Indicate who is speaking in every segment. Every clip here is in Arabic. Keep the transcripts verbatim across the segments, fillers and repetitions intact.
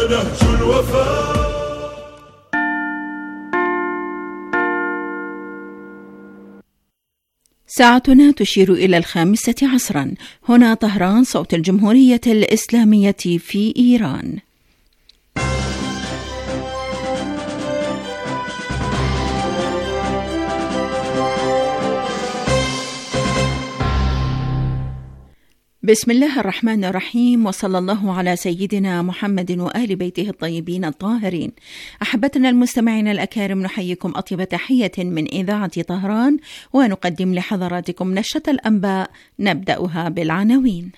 Speaker 1: نهج الوفاء.
Speaker 2: ساعتنا تشير إلى الخامسة عصرا. هنا طهران، صوت الجمهورية الإسلامية في إيران. بسم الله الرحمن الرحيم، وصلى الله على سيدنا محمد وآل بيته الطيبين الطاهرين. أحبتنا المستمعين الأكارم، نحييكم أطيب تحية من إذاعة طهران، ونقدم لحضراتكم نشرة الأنباء نبدأها بالعناوين.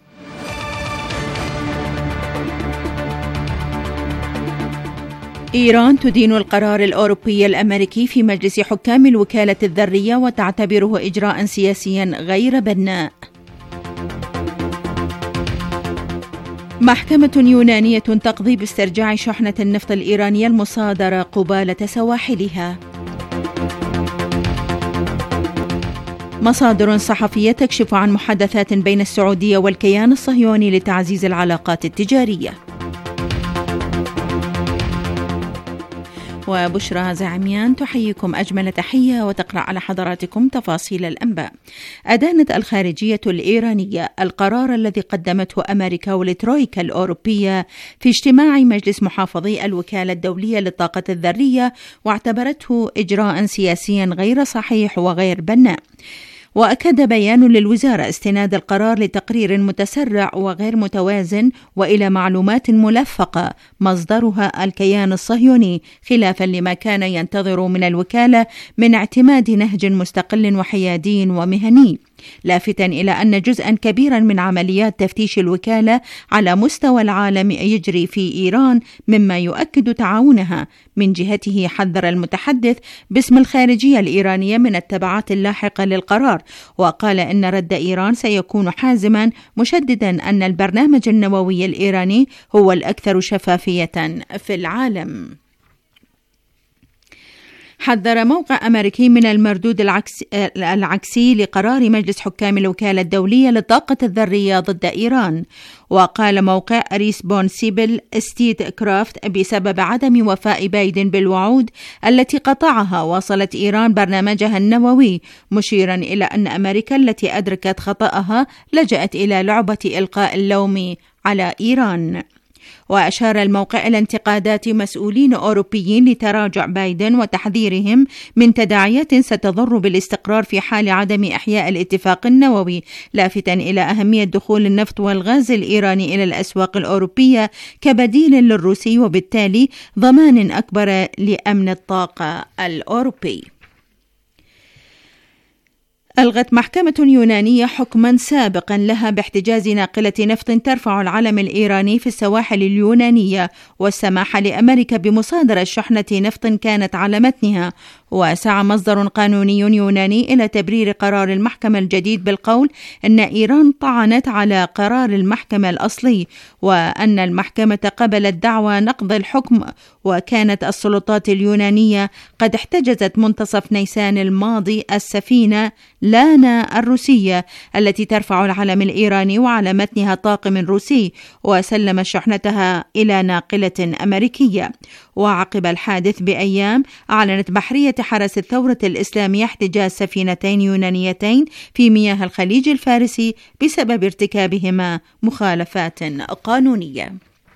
Speaker 2: إيران تدين القرار الأوروبي الأمريكي في مجلس حكام الوكالة الذرية وتعتبره إجراء سياسيا غير بناء. محكمة يونانية تقضي باسترجاع شحنة النفط الإيرانية المصادرة قبالة سواحلها. مصادر صحفية تكشف عن محادثات بين السعودية والكيان الصهيوني لتعزيز العلاقات التجارية. وبشرى زعميان تحييكم أجمل تحية وتقرأ على حضراتكم تفاصيل الأنباء. أدانت الخارجية الإيرانية القرار الذي قدمته أمريكا والترويكا الأوروبية في اجتماع مجلس محافظي الوكالة الدولية للطاقة الذرية، واعتبرته إجراء سياسيا غير صحيح وغير بناء. وأكد بيان للوزارة استناد القرار لتقرير متسرع وغير متوازن وإلى معلومات ملفقة مصدرها الكيان الصهيوني، خلافا لما كان ينتظر من الوكالة من اعتماد نهج مستقل وحيادي ومهني، لافتا إلى أن جزءا كبيرا من عمليات تفتيش الوكالة على مستوى العالم يجري في إيران، مما يؤكد تعاونها. من جهته حذر المتحدث باسم الخارجية الإيرانية من التبعات اللاحقة للقرار، وقال إن رد إيران سيكون حازما، مشددا أن البرنامج النووي الإيراني هو الأكثر شفافية في العالم. حذر موقع أمريكي من المردود العكسي, العكسي لقرار مجلس حكام الوكالة الدولية للطاقة الذرية ضد إيران. وقال موقع ريسبونسيبل ستيت كرافت بسبب عدم وفاء بايدن بالوعود التي قطعها واصلت إيران برنامجها النووي، مشيرا إلى أن أمريكا التي أدركت خطأها لجأت إلى لعبة إلقاء اللوم على إيران. وأشار الموقع إلى انتقادات مسؤولين أوروبيين لتراجع بايدن وتحذيرهم من تداعيات ستضر بالاستقرار في حال عدم إحياء الاتفاق النووي، لافتا إلى أهمية دخول النفط والغاز الإيراني إلى الأسواق الأوروبية كبديل للروسي، وبالتالي ضمان أكبر لأمن الطاقة الأوروبي. ألغت محكمة يونانية حكما سابقا لها باحتجاز ناقلة نفط ترفع العلم الإيراني في السواحل اليونانية، والسماح لأمريكا بمصادرة شحنة نفط كانت على متنها. وسعى مصدر قانوني يوناني إلى تبرير قرار المحكمة الجديد بالقول أن إيران طعنت على قرار المحكمة الأصلي، وأن المحكمة قبلت دعوى نقض الحكم. وكانت السلطات اليونانية قد احتجزت منتصف نيسان الماضي السفينة لانا الروسية التي ترفع العلم الإيراني وعلى متنها طاقم روسي، وسلم شحنتها إلى ناقلة أمريكية. وعقب الحادث بأيام أعلنت بحرية حرس الثورة الإسلامية احتجاز سفينتين يونانيتين في مياه الخليج الفارسي بسبب ارتكابهما مخالفات قانونية.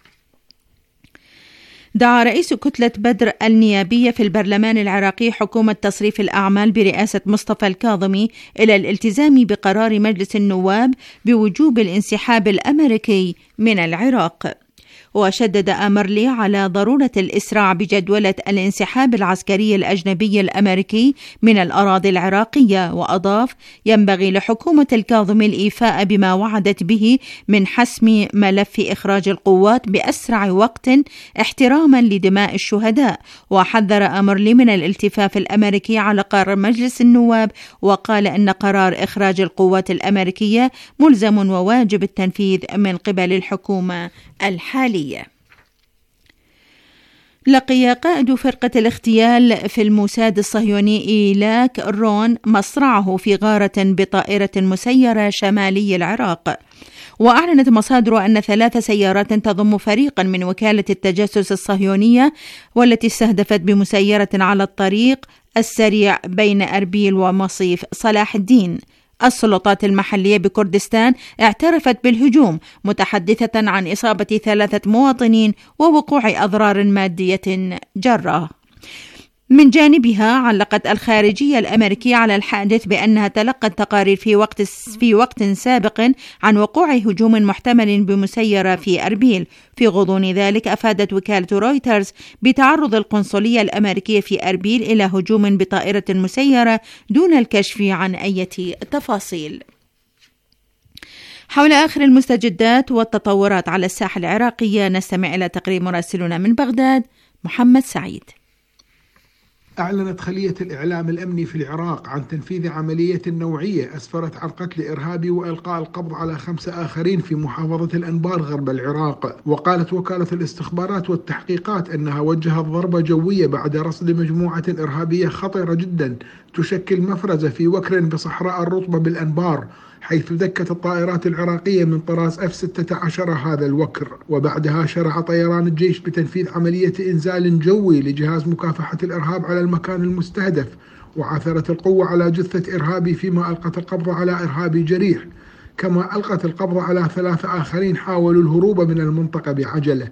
Speaker 2: دعا رئيس كتلة بدر النيابية في البرلمان العراقي حكومة تصريف الأعمال برئاسة مصطفى الكاظمي إلى الالتزام بقرار مجلس النواب بوجوب الانسحاب الأمريكي من العراق. وشدد أمرلي على ضرورة الإسراع بجدولة الانسحاب العسكري الأجنبي الأمريكي من الأراضي العراقية، وأضاف: ينبغي لحكومة الكاظمي الإيفاء بما وعدت به من حسم ملف إخراج القوات بأسرع وقت احتراما لدماء الشهداء. وحذر أمرلي من الالتفاف الأمريكي على قرار مجلس النواب، وقال إن قرار إخراج القوات الأمريكية ملزم وواجب التنفيذ من قبل الحكومة الحالية. لقي قائد فرقة الاغتيال في الموساد الصهيوني إيلاك رون مصرعه في غارة بطائرة مسيرة شمالي العراق. وأعلنت مصادر أن ثلاث سيارات تضم فريقا من وكالة التجسس الصهيونية والتي استهدفت بمسيرة على الطريق السريع بين أربيل ومصيف صلاح الدين. السلطات المحلية بكردستان اعترفت بالهجوم متحدثة عن إصابة ثلاثة مواطنين ووقوع أضرار مادية جرة. من جانبها علقت الخارجية الأمريكية على الحادث بأنها تلقت تقارير في وقت في وقت سابق عن وقوع هجوم محتمل بمسيرة في أربيل. في غضون ذلك أفادت وكالة رويترز بتعرض القنصلية الأمريكية في أربيل إلى هجوم بطائرة مسيرة دون الكشف عن أي تفاصيل. حول آخر المستجدات والتطورات على الساحة العراقية نستمع إلى تقرير مراسلنا من بغداد محمد سعيد.
Speaker 1: أعلنت خلية الإعلام الأمني في العراق عن تنفيذ عملية نوعية أسفرت عن قتل إرهابي وإلقاء القبض على خمسة آخرين في محافظة الأنبار غرب العراق. وقالت وكالة الاستخبارات والتحقيقات أنها وجهت ضربة جوية بعد رصد مجموعة إرهابية خطيرة جدا تشكل مفرزة في وكر بصحراء الرطبة بالأنبار، حيث دكت الطائرات العراقية من طراز إف ستة عشر هذا الوكر. وبعدها شرع طيران الجيش بتنفيذ عملية إنزال جوي لجهاز مكافحة الإرهاب على المكان المستهدف، وعثرت القوة على جثة إرهابي فيما ألقت القبض على إرهابي جريح، كما ألقت القبض على ثلاثة آخرين حاولوا الهروب من المنطقة بعجلة.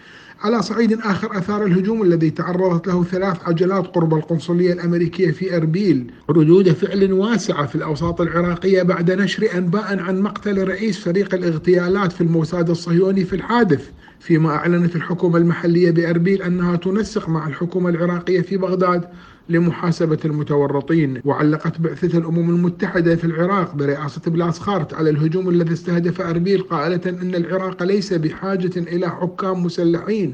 Speaker 1: على صعيد آخر أثار الهجوم الذي تعرضت له ثلاث عجلات قرب القنصلية الأمريكية في أربيل ردود فعل واسعة في الأوساط العراقية بعد نشر أنباء عن مقتل رئيس فريق الاغتيالات في الموساد الصهيوني في الحادث، فيما أعلنت الحكومة المحلية بأربيل أنها تنسق مع الحكومة العراقية في بغداد لمحاسبة المتورطين. وعلقت بعثة الأمم المتحدة في العراق برئاسة بلاس خارت على الهجوم الذي استهدف أربيل قائلة أن العراق ليس بحاجة إلى حكام مسلحين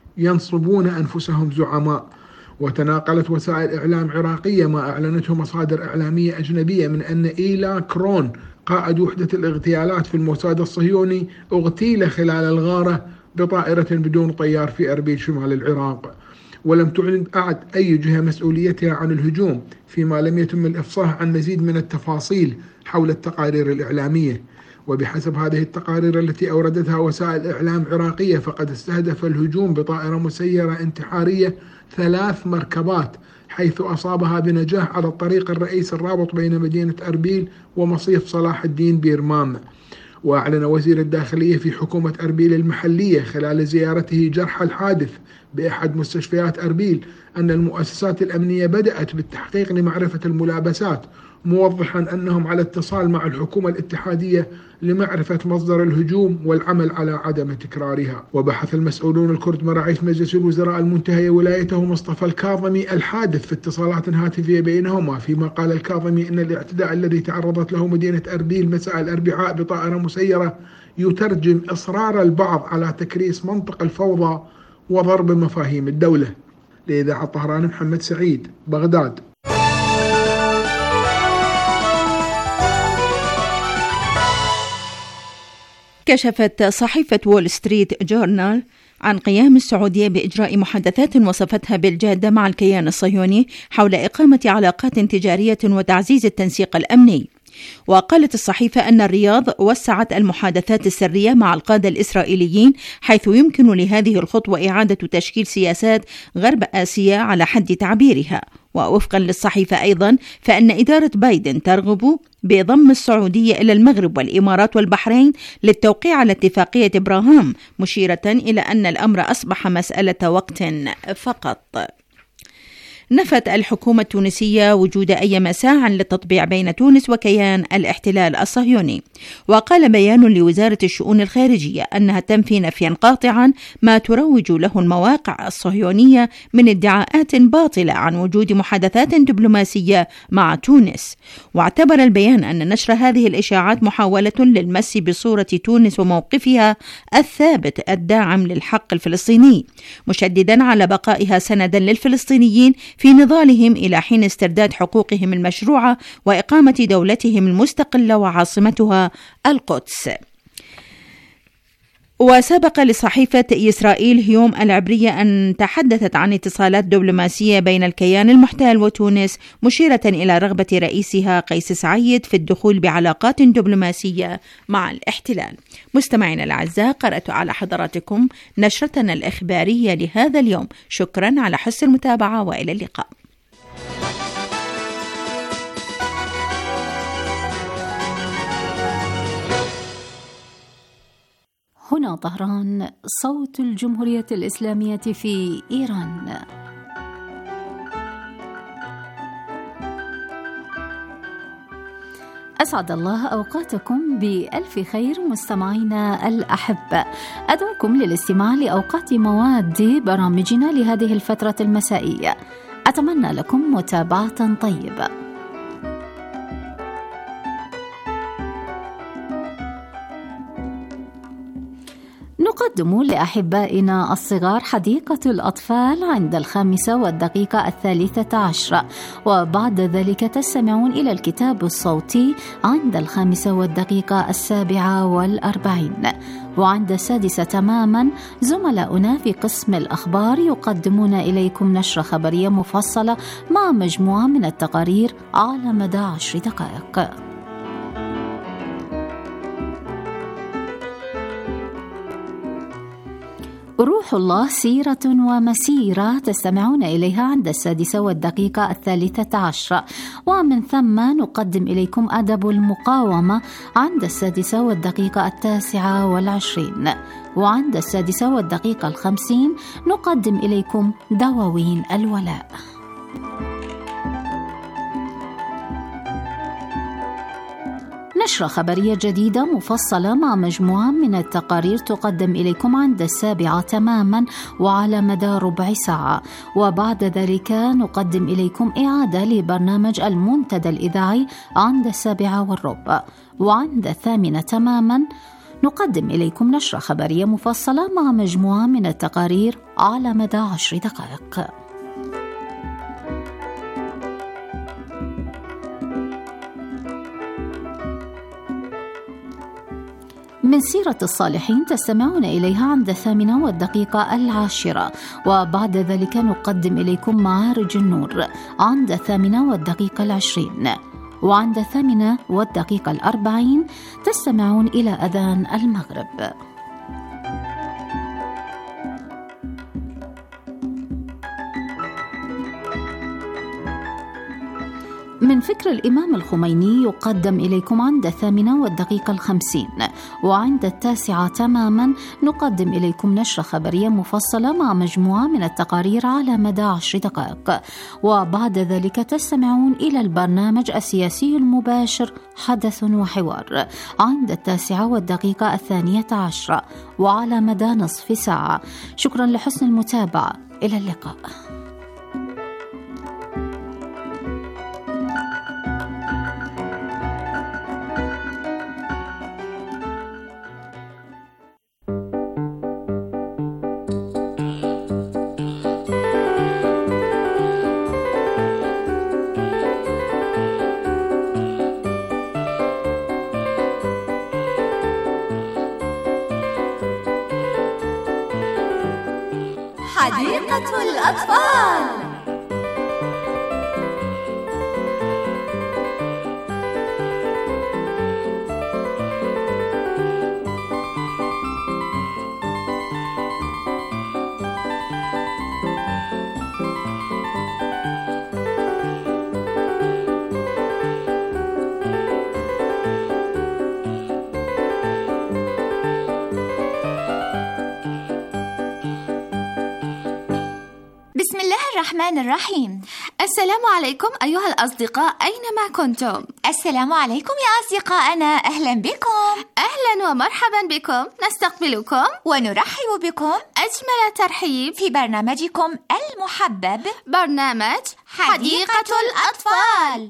Speaker 1: ينصبون أنفسهم زعماء. وتناقلت وسائل إعلام عراقية ما أعلنته مصادر إعلامية أجنبية من أن إيلاك رون قائد وحدة الاغتيالات في الموساد الصهيوني اغتيل خلال الغارة بطائرة بدون طيار في أربيل شمال العراق. ولم تعلن أعد أي جهة مسؤوليتها عن الهجوم، فيما لم يتم الإفصاح عن مزيد من التفاصيل حول التقارير الإعلامية. وبحسب هذه التقارير التي أوردتها وسائل إعلام عراقية فقد استهدف الهجوم بطائرة مسيرة انتحارية ثلاث مركبات، حيث أصابها بنجاح على الطريق الرئيسي الرابط بين مدينة أربيل ومصيف صلاح الدين بيرمام. وأعلن وزير الداخلية في حكومة أربيل المحلية خلال زيارته جرحى الحادث بأحد مستشفيات أربيل أن المؤسسات الأمنية بدأت بالتحقيق لمعرفة الملابسات، موضحا أنهم على اتصال مع الحكومة الاتحادية لمعرفة مصدر الهجوم والعمل على عدم تكرارها. وبحث المسؤولون الكرد مع رئيس مجلس الوزراء المنتهي ولايته مصطفى الكاظمي الحادث في اتصالات هاتفية بينهما، فيما قال الكاظمي أن الاعتداء الذي تعرضت له مدينة أربيل مساء الأربعاء بطائرة مسيرة يترجم إصرار البعض على تكريس منطق الفوضى وضرب مفاهيم الدولة. لإذاعة طهران محمد سعيد، بغداد.
Speaker 2: كشفت صحيفة وول ستريت جورنال عن قيام السعودية بإجراء محادثات وصفتها بالجادة مع الكيان الصهيوني حول إقامة علاقات تجارية وتعزيز التنسيق الأمني. وقالت الصحيفة أن الرياض وسعت المحادثات السرية مع القادة الإسرائيليين، حيث يمكن لهذه الخطوة إعادة تشكيل سياسات غرب آسيا على حد تعبيرها. ووفقا للصحيفة أيضا فإن إدارة بايدن ترغب بضم السعودية إلى المغرب والإمارات والبحرين للتوقيع على اتفاقية إبراهام، مشيرة إلى أن الأمر أصبح مسألة وقت فقط. نفت الحكومة التونسية وجود أي مساع للتطبيع بين تونس وكيان الاحتلال الصهيوني. وقال بيان لوزارة الشؤون الخارجية أنها تنفي نفيا قاطعا ما تروج له المواقع الصهيونية من ادعاءات باطلة عن وجود محادثات دبلوماسية مع تونس. واعتبر البيان أن نشر هذه الإشاعات محاولة للمس بصورة تونس وموقفها الثابت الداعم للحق الفلسطيني، مشددا على بقائها سندا للفلسطينيين في نضالهم إلى حين استرداد حقوقهم المشروعة وإقامة دولتهم المستقلة وعاصمتها القدس. وسبق لصحيفة إسرائيل هيوم العبرية أن تحدثت عن اتصالات دبلوماسية بين الكيان المحتل وتونس، مشيرة إلى رغبة رئيسها قيس سعيد في الدخول بعلاقات دبلوماسية مع الاحتلال. مستمعينا الأعزاء، قرأت على حضراتكم نشرتنا الإخبارية لهذا اليوم. شكرا على حسن المتابعة وإلى اللقاء.
Speaker 3: هنا طهران، صوت الجمهورية الإسلامية في إيران. أسعد الله أوقاتكم بألف خير مستمعينا الأحبة. أدعوكم للاستماع لأوقات مواد برامجنا لهذه الفترة المسائية. أتمنى لكم متابعة طيبة. نقدم لأحبائنا الصغار حديقة الأطفال عند الخامسة والدقيقة الثالثة عشرة، وبعد ذلك تستمعون إلى الكتاب الصوتي عند الخامسة والدقيقة السابعة والأربعين، وعند السادسة تماما زملاؤنا في قسم الأخبار يقدمون إليكم نشرة خبرية مفصلة مع مجموعة من التقارير على مدى عشر دقائق. روح الله سيرة ومسيرة تستمعون إليها عند السادسة والدقيقة الثالثة عشرة، ومن ثم نقدم إليكم أدب المقاومة عند السادسة والدقيقة التاسعة والعشرين، وعند السادسة والدقيقة الخمسين نقدم إليكم دواوين الولاء. نشرة خبرية جديدة مفصلة مع مجموعة من التقارير تقدم إليكم عند السابعة تماما وعلى مدى ربع ساعة، وبعد ذلك نقدم إليكم إعادة لبرنامج المنتدى الإذاعي عند السابعة والربع، وعند الثامنة تماما نقدم إليكم نشرة خبرية مفصلة مع مجموعة من التقارير على مدى عشر دقائق. من سيرة الصالحين تستمعون إليها عند الثامنة والدقيقة العاشرة، وبعد ذلك نقدم إليكم معارج النور عند الثامنة والدقيقة العشرين، وعند الثامنة والدقيقة الأربعين تستمعون إلى أذان المغرب. من فكر الإمام الخميني يقدم إليكم عند الثامنة والدقيقة الخمسين، وعند التاسعة تماما نقدم إليكم نشرة خبرية مفصلة مع مجموعة من التقارير على مدى عشر دقائق، وبعد ذلك تستمعون إلى البرنامج السياسي المباشر حدث وحوار عند التاسعة والدقيقة الثانية عشرة وعلى مدى نصف ساعة. شكرا لحسن المتابعة، إلى اللقاء.
Speaker 4: حديقة الأطفال. بسم الله الرحمن الرحيم.
Speaker 5: السلام عليكم أيها الأصدقاء أينما كنتم.
Speaker 4: السلام عليكم يا أصدقائنا، أهلا بكم.
Speaker 5: أهلا ومرحبا بكم، نستقبلكم
Speaker 4: ونرحب بكم
Speaker 5: أجمل ترحيب
Speaker 4: في برنامجكم المحبب،
Speaker 5: برنامج حديقة, حديقة الأطفال.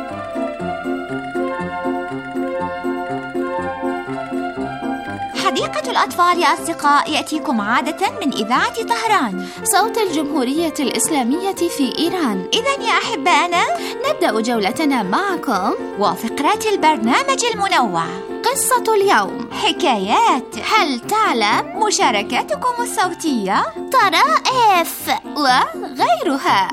Speaker 4: حديقة حلقة الأطفال يا أصدقاء يأتيكم عادة من إذاعة طهران،
Speaker 5: صوت الجمهورية الإسلامية في إيران.
Speaker 4: إذن يا أحبائنا
Speaker 5: نبدأ جولتنا معكم
Speaker 4: وفقرات البرنامج المنوع،
Speaker 5: قصة اليوم،
Speaker 4: حكايات،
Speaker 5: هل تعلم،
Speaker 4: مشاركاتكم الصوتية،
Speaker 5: طرائف
Speaker 4: وغيرها.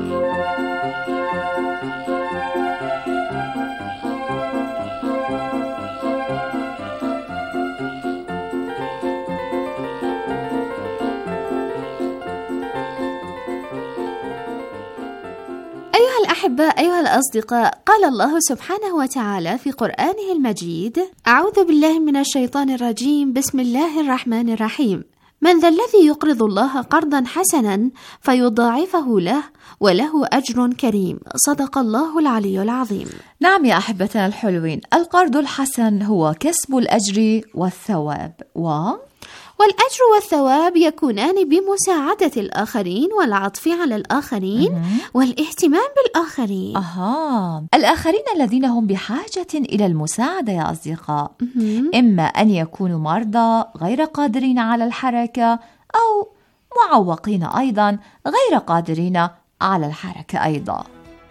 Speaker 5: أيها الأحباء، أيها الأصدقاء، قال الله سبحانه وتعالى في قرآنه المجيد: أعوذ بالله من الشيطان الرجيم، بسم الله الرحمن الرحيم. من ذا الذي يقرض الله قرضا حسنا فيضاعفه له وله أجر كريم. صدق الله العلي العظيم.
Speaker 6: نعم يا أحبتنا الحلوين، القرض الحسن هو كسب الأجر والثواب، و
Speaker 5: والأجر والثواب يكونان بمساعدة الآخرين والعطف على الآخرين م- والاهتمام بالآخرين.
Speaker 6: أها، الآخرين الذين هم بحاجة إلى المساعدة يا أصدقاء،
Speaker 5: م-
Speaker 6: إما أن يكونوا مرضى غير قادرين على الحركة، أو معوقين أيضا غير قادرين على الحركة أيضا.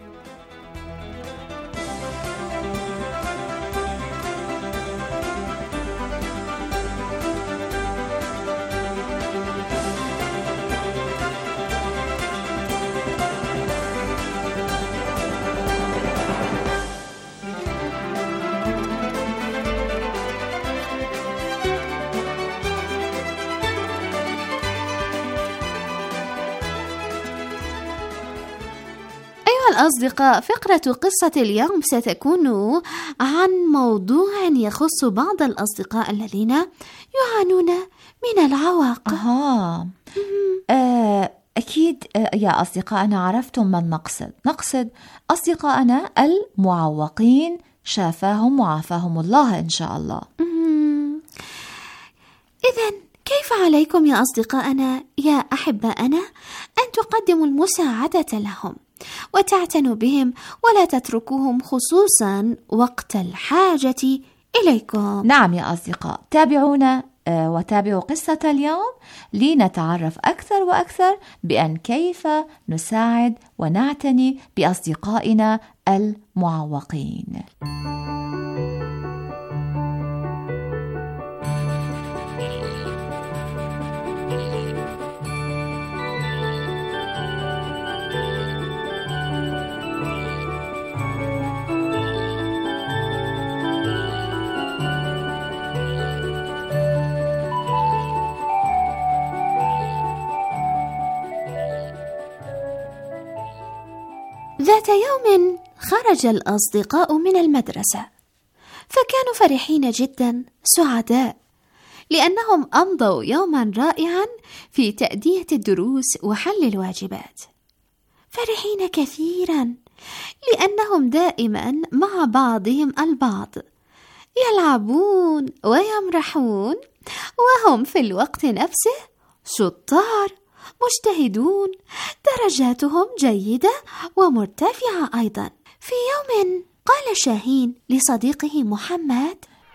Speaker 5: الأصدقاء، فقرة قصة اليوم ستكون عن موضوع يخص بعض الأصدقاء الذين يعانون من العوق.
Speaker 6: أها آه، أكيد آه يا أصدقائنا عرفتم من نقصد. نقصد أصدقائنا المعوقين، شافاهم وعافاهم الله إن شاء الله.
Speaker 5: إذن كيف عليكم يا أصدقائنا يا أحبائنا أن تقدموا المساعدة لهم وتعتنوا بهم ولا تتركوهم خصوصا وقت الحاجة إليكم.
Speaker 6: نعم يا أصدقاء، تابعونا وتابعوا قصة اليوم لنتعرف أكثر وأكثر بأن كيف نساعد ونعتني بأصدقائنا المعوقين.
Speaker 5: ذات يوم خرج الأصدقاء من المدرسة، فكانوا فرحين جدا سعداء لأنهم أمضوا يوما رائعا في تأدية الدروس وحل الواجبات. فرحين كثيرا لأنهم دائما مع بعضهم البعض، يلعبون ويمرحون، وهم في الوقت نفسه شطار مجتهدون، درجاتهم جيدة ومرتفعة أيضا. في يوم قال شاهين لصديقه محمد: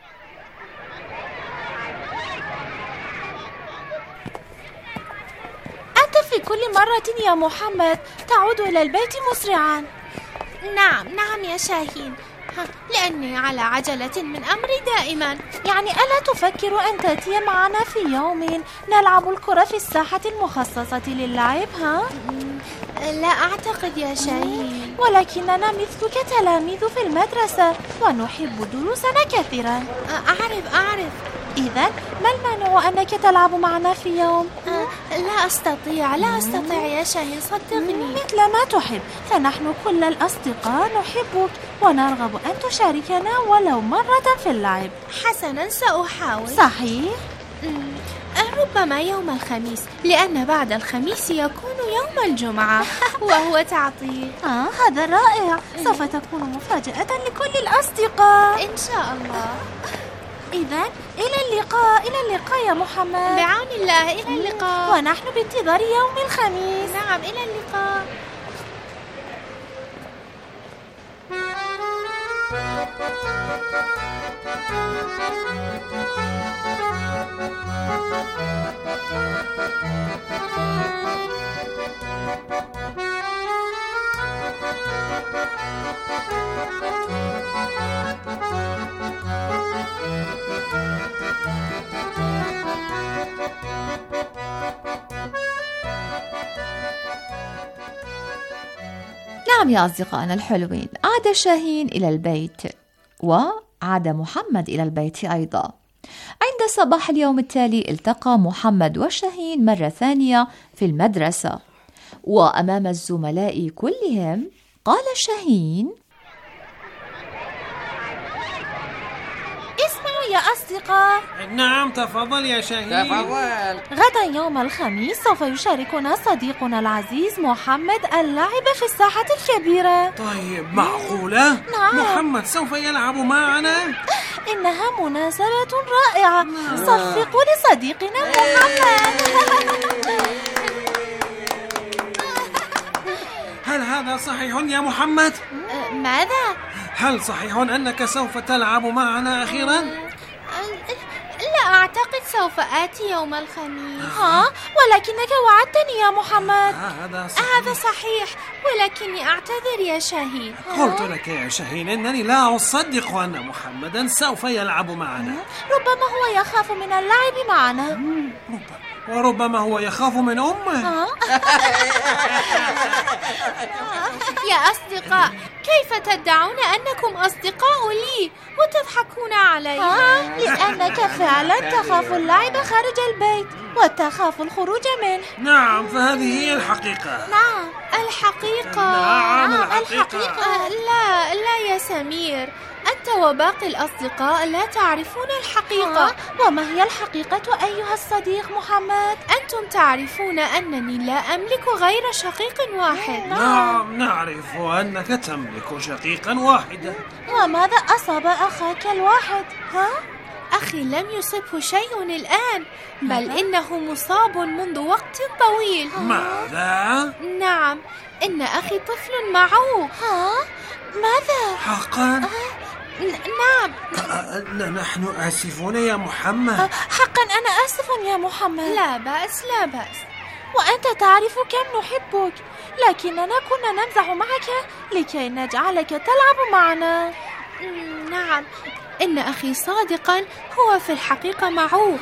Speaker 7: أنت في كل مرة يا محمد تعود إلى البيت مسرعا.
Speaker 8: نعم نعم يا شاهين، لأني على عجلة من أمري دائما.
Speaker 7: يعني ألا تفكر أن تأتي معنا في يوم نلعب الكرة في الساحة المخصصة للعب؟ ها؟
Speaker 8: لا أعتقد يا شاهين،
Speaker 7: ولكننا مثلك تلاميذ في المدرسة ونحب دروسنا كثيرا.
Speaker 8: أعرف أعرف
Speaker 7: إذن ما المانع أنك تلعب معنا في يوم؟
Speaker 8: لا أستطيع لا أستطيع يا شاهين، صدقني.
Speaker 7: مثل ما تحب، فنحن كل الأصدقاء نحبك ونرغب أن تشاركنا ولو مرة في اللعب.
Speaker 8: حسنا، سأحاول.
Speaker 7: صحيح؟
Speaker 8: ربما يوم الخميس، لأن بعد الخميس يكون يوم الجمعة وهو تعطيل.
Speaker 7: آه هذا رائع، سوف تكون مفاجأة لكل الأصدقاء
Speaker 8: إن شاء الله.
Speaker 7: إذن إلى اللقاء. إلى اللقاء يا محمد.
Speaker 8: بعون الله، إلى اللقاء.
Speaker 7: ونحن بانتظار يوم الخميس.
Speaker 8: نعم، إلى اللقاء.
Speaker 6: نعم يا أصدقائنا الحلوين، عاد شاهين إلى البيت وعاد محمد إلى البيت أيضا. عند صباح اليوم التالي التقى محمد وشاهين مرة ثانية في المدرسة، وأمام الزملاء كلهم قال شاهين:
Speaker 7: اسمعوا يا أصدقاء.
Speaker 9: نعم تفضل يا شاهين.
Speaker 10: تفضل.
Speaker 7: غدا يوم الخميس سوف يشاركنا صديقنا العزيز محمد اللعب في الساحة الكبيرة.
Speaker 9: طيب معقولة؟
Speaker 7: نعم.
Speaker 9: محمد سوف يلعب معنا؟
Speaker 7: إنها مناسبة رائعة. صفقوا لصديقنا محمد.
Speaker 9: هل هذا صحيح يا محمد؟
Speaker 7: ماذا؟
Speaker 9: هل صحيح أنك سوف تلعب معنا أخيرا؟
Speaker 8: لا أعتقد سوف آتي يوم الخميس.
Speaker 7: ها؟ ولكنك وعدتني يا محمد.
Speaker 9: هذا صحيح.
Speaker 8: هذا صحيح، ولكني أعتذر يا شاهين.
Speaker 9: قلت لك يا شاهين إنني لا أصدق أن محمدا سوف يلعب معنا.
Speaker 7: ربما هو يخاف من اللعب معنا.
Speaker 9: ربما. وربما هو يخاف من أمه.
Speaker 8: يا أصدقاء، كيف تدعون أنكم أصدقاء لي وتضحكون علي؟
Speaker 7: لأنك فعلا تخاف اللعب خارج البيت وتخاف الخروج منه.
Speaker 9: نعم، فهذه هي الحقيقة.
Speaker 7: نعم
Speaker 8: الحقيقة.
Speaker 9: نعم الحقيقة.
Speaker 8: الحقيقة. لا لا يا سمير، أنت وباقي الأصدقاء لا تعرفون الحقيقة.
Speaker 7: وما هي الحقيقة أيها الصديق محمد؟
Speaker 8: أنتم تعرفون أنني لا أملك غير شقيق واحد.
Speaker 9: نعم نعرف أنك تملك شقيقا واحدا.
Speaker 7: وماذا أصاب أخاك الواحد؟ ها؟
Speaker 8: أخي لم يصبه شيء الآن، بل إنه مصاب منذ وقت طويل.
Speaker 9: ماذا؟
Speaker 8: نعم، إن أخي طفل معوق.
Speaker 7: ها؟ ماذا؟
Speaker 9: حقا؟
Speaker 8: نعم.
Speaker 9: نحن آسفون يا محمد.
Speaker 7: حقا أنا آسف يا محمد.
Speaker 8: لا بأس لا بأس.
Speaker 7: وأنت تعرف كم نحبك، لكننا كنا نمزح معك لكي نجعلك تلعب معنا.
Speaker 8: نعم، إن أخي صادقا هو في الحقيقة معوق.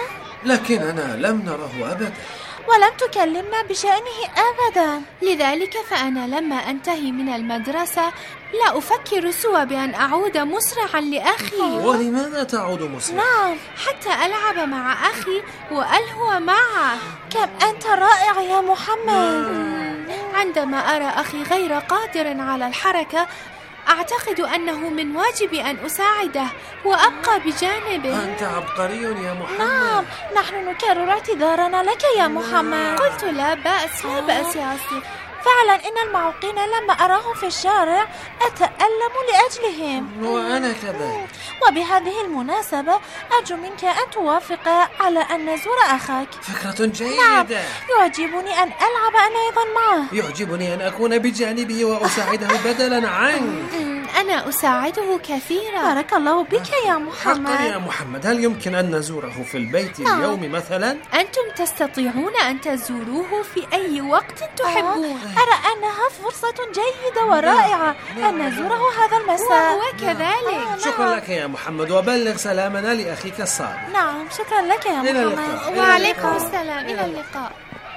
Speaker 9: لكننا لم نره أبدا
Speaker 7: ولم تكلمنا بشأنه أبدا.
Speaker 8: لذلك فأنا لما أنتهي من المدرسة لا أفكر سوى بأن أعود مسرعا لأخي.
Speaker 9: ولماذا تعود مسرعا؟
Speaker 8: نعم، حتى ألعب مع أخي وألهو معه.
Speaker 7: كم أنت رائع يا محمد.
Speaker 8: عندما أرى أخي غير قادر على الحركة أعتقد أنه من واجبي أن أساعده وأبقى بجانبه.
Speaker 9: أنت عبقري يا محمد.
Speaker 7: نعم، نحن نكرر اعتذارنا لك يا محمد.
Speaker 8: قلت لا بأس لا بأس يا أصدق.
Speaker 7: فعلا إن المعوقين لما أراهم في الشارع أتألم لأجلهم.
Speaker 9: وأنا كذلك.
Speaker 7: وبهذه المناسبة أرجو منك أن توافق على أن نزور أخاك.
Speaker 9: فكرة جيدة.
Speaker 7: نعم، يعجبني أن ألعب أنا أيضا معه.
Speaker 9: يعجبني أن أكون بجانبه وأساعده بدلا عنك.
Speaker 8: أنا أساعده كثيرا.
Speaker 7: بارك الله بك يا محمد.
Speaker 9: حقا يا محمد، هل يمكن أن نزوره في البيت نعم. اليوم مثلا؟
Speaker 8: أنتم تستطيعون أن تزوروه في أي وقت تحبون.
Speaker 7: أرى أنها فرصة جيدة ورائعة أن نزوره هذا المساء.
Speaker 8: وهو كذلك.
Speaker 7: آه
Speaker 9: شكرا لك يا محمد، وبلغ سلامنا لأخيك الصالح.
Speaker 7: نعم، شكرا لك يا محمد.
Speaker 9: إلى اللقاء.
Speaker 8: وعليكم السلام. إلى اللقاء.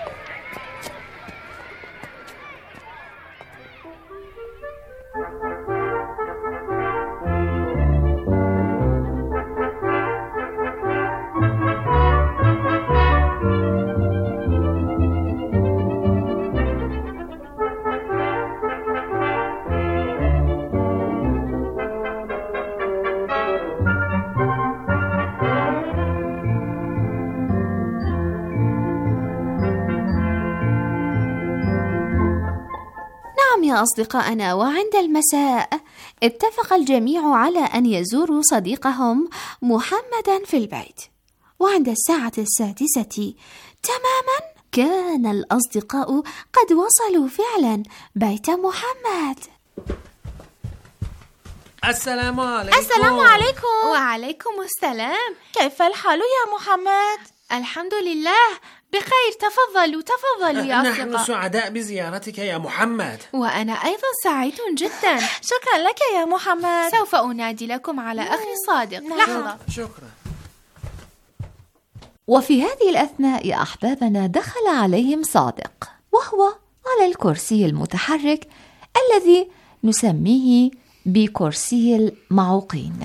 Speaker 5: يا أصدقائنا، وعند المساء اتفق الجميع على أن يزوروا صديقهم محمدا في البيت. وعند الساعة السادسة تماما كان الأصدقاء قد وصلوا فعلا بيت محمد.
Speaker 9: السلام عليكم.
Speaker 7: السلام عليكم.
Speaker 8: وعليكم السلام.
Speaker 7: كيف الحال يا محمد؟
Speaker 8: الحمد لله بخير. تفضلوا تفضلوا يا أصدقاء.
Speaker 9: نحن سعداء بزيارتك يا محمد.
Speaker 8: وأنا أيضا سعيد جدا.
Speaker 7: شكرا لك يا محمد.
Speaker 8: سوف أنادي لكم على أخي صادق. لحظة.
Speaker 9: شكرا.
Speaker 6: وفي هذه الأثناء يا أحبابنا دخل عليهم صادق، وهو على الكرسي المتحرك الذي نسميه بكرسي المعوقين.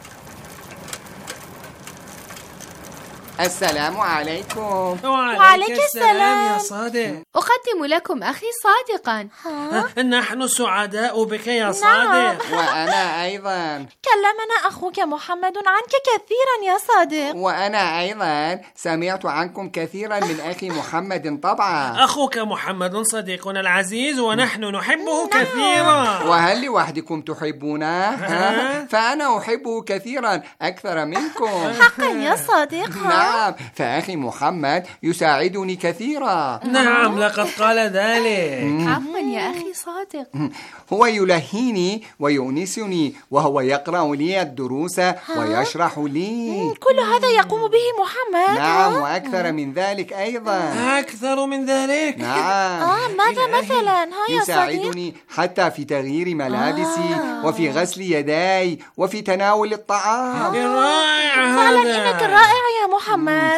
Speaker 10: السلام عليكم.
Speaker 9: وعليك السلام يا صادق.
Speaker 8: أقدم لكم أخي صادقا.
Speaker 9: نحن سعداء بك يا صادق.
Speaker 10: وأنا أيضا.
Speaker 7: كلمنا أخوك محمد عنك كثيرا يا صادق.
Speaker 10: وأنا أيضا سمعت عنكم كثيرا من أخي محمد طبعا.
Speaker 9: أخوك محمد صديقنا العزيز ونحن نحبه كثيرا.
Speaker 10: وهل لوحدكم تحبونه؟ فأنا أحبه كثيرا أكثر منكم.
Speaker 7: حقا يا صادق.
Speaker 10: نعم، فأخي محمد يساعدني كثيرا.
Speaker 9: نعم لقد قال ذلك.
Speaker 8: عفوا يا أخي صادق.
Speaker 10: هو يلهيني ويؤنسني وهو يقرأ لي الدروس ويشرح لي.
Speaker 7: كل هذا يقوم به محمد.
Speaker 10: نعم، وأكثر من ذلك أيضا.
Speaker 9: أكثر من ذلك.
Speaker 10: نعم.
Speaker 7: آه ماذا مثلا؟ ها يا
Speaker 10: يساعدني حتى في تغيير ملابسي آه. وفي غسل يداي وفي تناول الطعام.
Speaker 9: رائع هذا.
Speaker 7: فعلا إنك رائع يا محمد.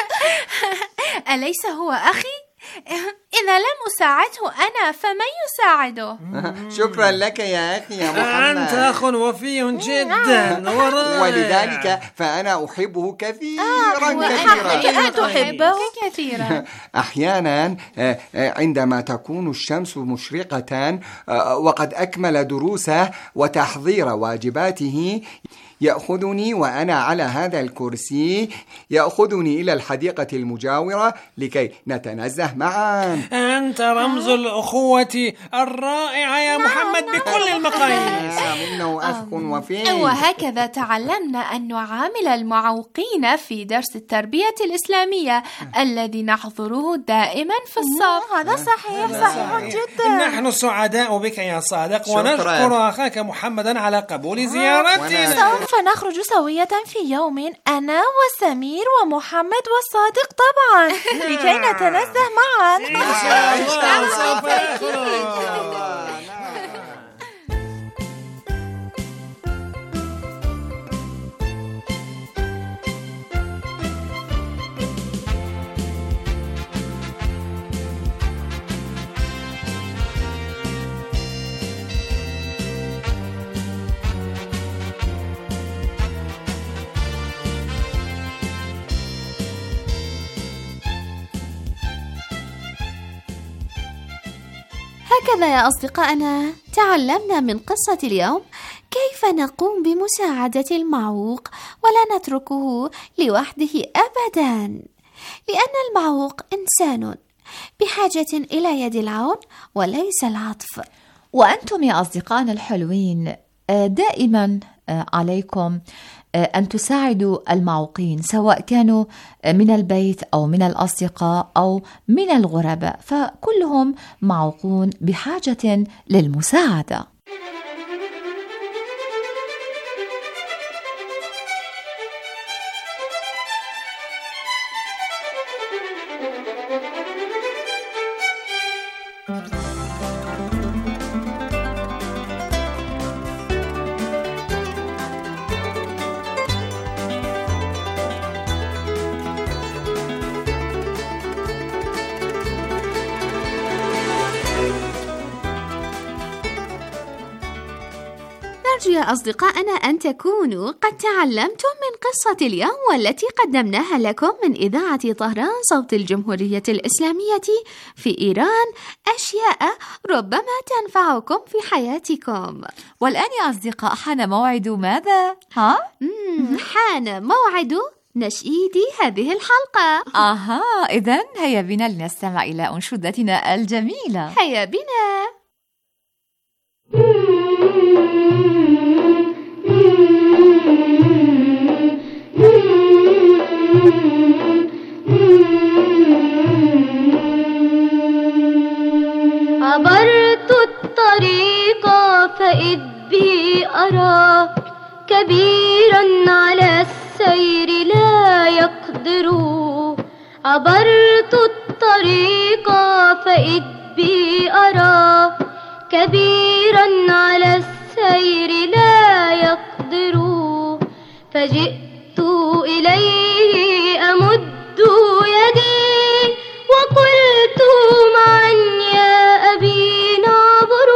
Speaker 8: أليس هو أخي؟ إذا لم أساعده أنا فمن يساعده؟
Speaker 10: شكرا لك يا أخي يا محمد.
Speaker 9: أنت أخ وفي جدا ورائع.
Speaker 10: ولذلك فأنا أحبه كثيرا
Speaker 7: آه
Speaker 10: كثيرا.
Speaker 7: تحبه
Speaker 8: كثيرا.
Speaker 10: أحيانا عندما تكون الشمس مشرقة وقد أكمل دروسه وتحضير واجباته يأخذني وأنا على هذا الكرسي، يأخذني إلى الحديقة المجاورة لكي نتنزه معا.
Speaker 9: أنت رمز الأخوة الرائعة يا محمد بكل المقاييس.
Speaker 10: إنه أخ وفي.
Speaker 8: وهكذا تعلمنا أن نعامل المعوقين في درس التربية الإسلامية الذي نحضره دائما في الصف.
Speaker 7: هذا صحيح صحيح جدا.
Speaker 9: نحن سعداء بك يا صادق ونشكر أخاك محمدا على قبول زيارتنا.
Speaker 7: سوف نخرج سوية في يوم أنا وسمير ومحمد والصادق طبعا لكي نتنزه معا.
Speaker 9: إن شاء الله سوف نخرج.
Speaker 5: هكذا يا أصدقائنا تعلمنا من قصة اليوم كيف نقوم بمساعدة المعوق ولا نتركه لوحده أبدا، لأن المعوق إنسان بحاجة إلى يد العون وليس العطف.
Speaker 6: وأنتم يا أصدقائنا الحلوين دائما عليكم أن تساعدوا المعوقين سواء كانوا من البيت أو من الأصدقاء أو من الغرباء، فكلهم معوقون بحاجة للمساعدة.
Speaker 5: نرجو يا أصدقائنا أن تكونوا قد تعلمتم من قصة اليوم والتي قدمناها لكم من إذاعة طهران صوت الجمهورية الإسلامية في إيران أشياء ربما تنفعكم في حياتكم.
Speaker 6: والآن يا أصدقاء حان موعد ماذا؟ ها؟
Speaker 5: حان موعد نشيد هذه الحلقة.
Speaker 6: آها، إذن هيا بنا لنستمع إلى أنشودتنا الجميلة.
Speaker 5: هيا بنا.
Speaker 11: عبرت الطريق فإذ فإبي أرى كبيرا على السير لا يقدر. عبرت الطريق فإبي أرى كبيرا على السير لا يقدر. فجئت إليه أمد يدي وقلت معا يا أبي نعبر.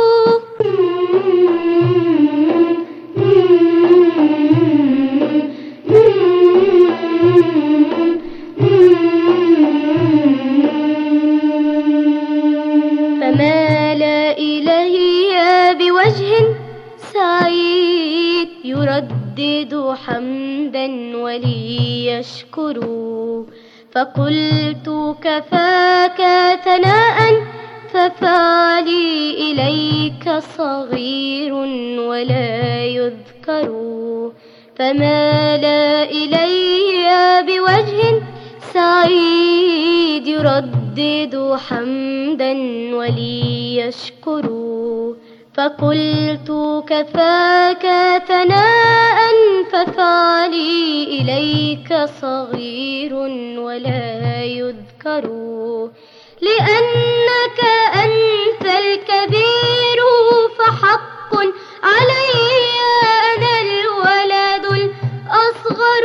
Speaker 11: فمال إلي بوجه سعيد يردد حمدا ولي يشكر. فقلت كفاك ثناء ففعلي إليك صغير ولا يذكر. فمال إلي بوجه سعيد يردد حمدا ولي يشكر. فقلت كفاك ثناء ففعلي إليك صغير ولا يذكر. لأنك أنت الكبير فحق علي أنا الولد الأصغر.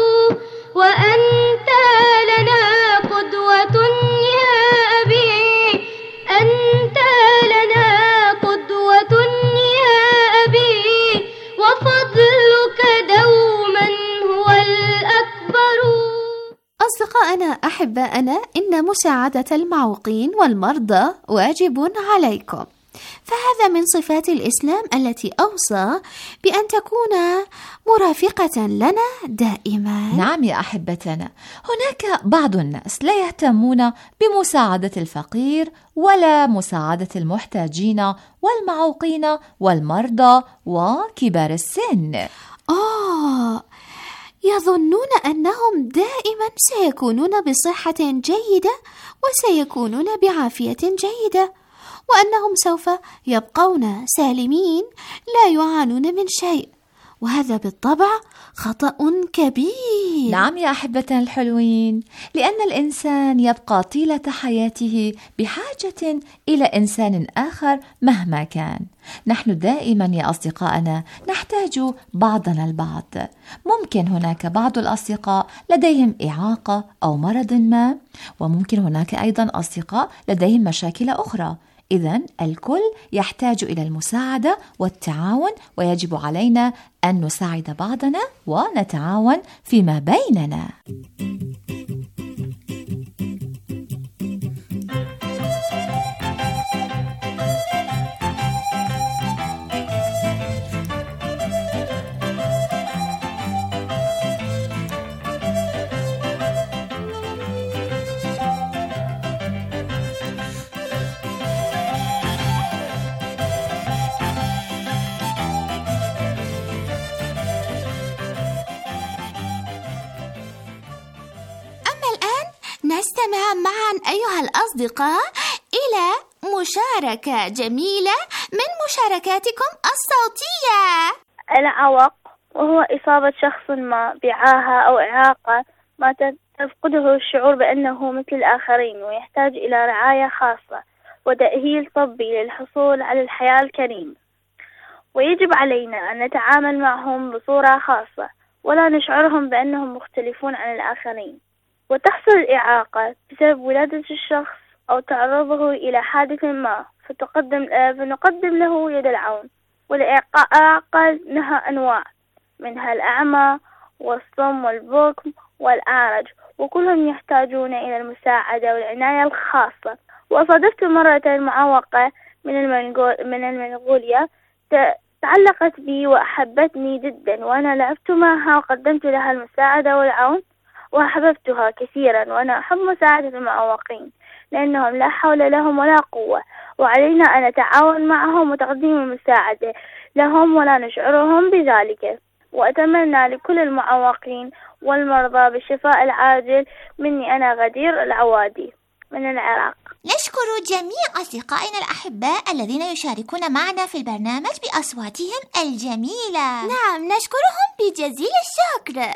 Speaker 11: وأنت لنا قدوة يا أبي أنت لنا قدوة يا أبي وفضلك دوما هو الأكبر.
Speaker 5: أصدقائنا أحبائنا، إن مساعدة المعوقين والمرضى واجب عليكم، فهذا من صفات الإسلام التي أوصى بأن تكون مرافقة لنا دائما.
Speaker 6: نعم يا أحبتنا، هناك بعض الناس لا يهتمون بمساعدة الفقير ولا مساعدة المحتاجين والمعوقين والمرضى وكبار السن.
Speaker 5: آه يظنون أنهم دائما سيكونون بصحة جيدة وسيكونون بعافية جيدة، وأنهم سوف يبقون سالمين لا يعانون من شيء، وهذا بالطبع خطأ كبير.
Speaker 6: نعم يا أحبتنا الحلوين، لأن الإنسان يبقى طيلة حياته بحاجة إلى إنسان آخر مهما كان. نحن دائما يا أصدقائنا نحتاج بعضنا البعض. ممكن هناك بعض الأصدقاء لديهم إعاقة أو مرض ما، وممكن هناك أيضا أصدقاء لديهم مشاكل أخرى. إذن الكل يحتاج إلى المساعدة والتعاون، ويجب علينا أن نساعد بعضنا ونتعاون فيما بيننا.
Speaker 5: نستمع معا أيها الأصدقاء إلى مشاركة جميلة من مشاركاتكم الصوتية.
Speaker 12: العوق وهو إصابة شخص ما بعاهة أو إعاقة ما تفقده الشعور بأنه مثل الآخرين، ويحتاج إلى رعاية خاصة وتأهيل طبي للحصول على الحياة الكريمة. ويجب علينا أن نتعامل معهم بصورة خاصة ولا نشعرهم بأنهم مختلفون عن الآخرين. وتحصل الإعاقة بسبب ولادة الشخص أو تعرضه إلى حادث ما، فتقدم فنقدم له يد العون. والإعاقة لها أنواع، منها الأعمى والصم والبكم والأعرج، وكلهم يحتاجون إلى المساعدة والعناية الخاصة. وصادفت مرة معوقة من من المنغوليا تعلقت بي وأحبتني جدا، وأنا لعبت معها وقدمت لها المساعدة والعون، وأحببتها كثيرا. وأنا أحب مساعدة المعوقين لأنهم لا حول لهم ولا قوة، وعلينا أن نتعاون معهم وتقديم المساعدة لهم ولا نشعرهم بذلك. وأتمنى لكل المعوقين والمرضى بالشفاء العاجل. مني أنا غدير العوادي من العراق.
Speaker 4: نشكر جميع أصدقائنا الأحباء الذين يشاركون معنا في البرنامج بأصواتهم الجميلة.
Speaker 11: نعم، نشكرهم بجزيل الشكر.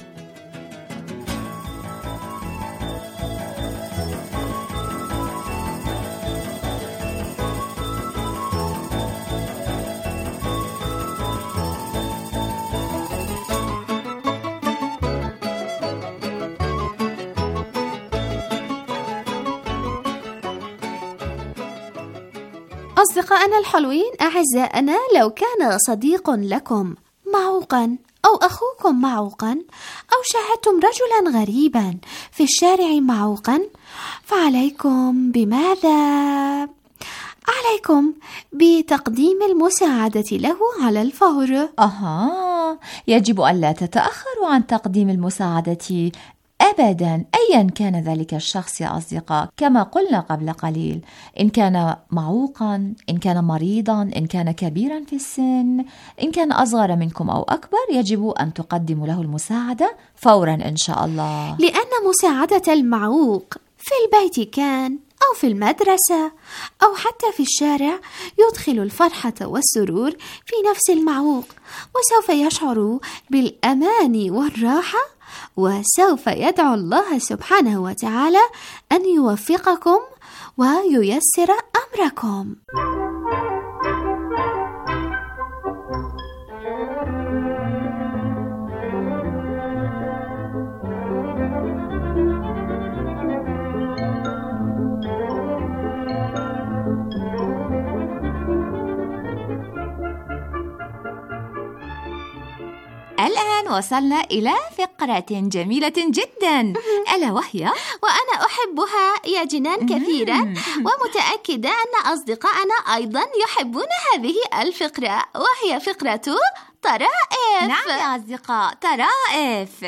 Speaker 5: أصدقائنا الحلوين أعزائنا، لو كان صديق لكم معوقا أو أخوكم معوقا أو شاهدتم رجلا غريبا في الشارع معوقا، فعليكم بماذا؟ عليكم بتقديم المساعدة له على الفور.
Speaker 6: أها، يجب أن لا تتأخروا عن تقديم المساعدة أبداً أياً كان ذلك الشخص يا أصدقاء، كما قلنا قبل قليل، إن كان معوقاً، إن كان مريضاً، إن كان كبيراً في السن، إن كان أصغر منكم أو أكبر، يجب أن تقدموا له المساعدة فوراً إن شاء الله،
Speaker 5: لأن مساعدة المعوق في البيت كان أو في المدرسة أو حتى في الشارع يدخل الفرحة والسرور في نفس المعوق، وسوف يشعر بالأمان والراحة، وسوف يدعو الله سبحانه وتعالى أن يوفقكم وييسر أمركم.
Speaker 6: الآن وصلنا إلى فقرة جميلة جدا، ألا وهي
Speaker 5: وأنا أحبها يا جنان كثيرا، ومتأكدة أن أصدقائنا أيضا يحبون هذه الفقرة، وهي فقرة طرائف.
Speaker 6: نعم يا أصدقاء، طرائف.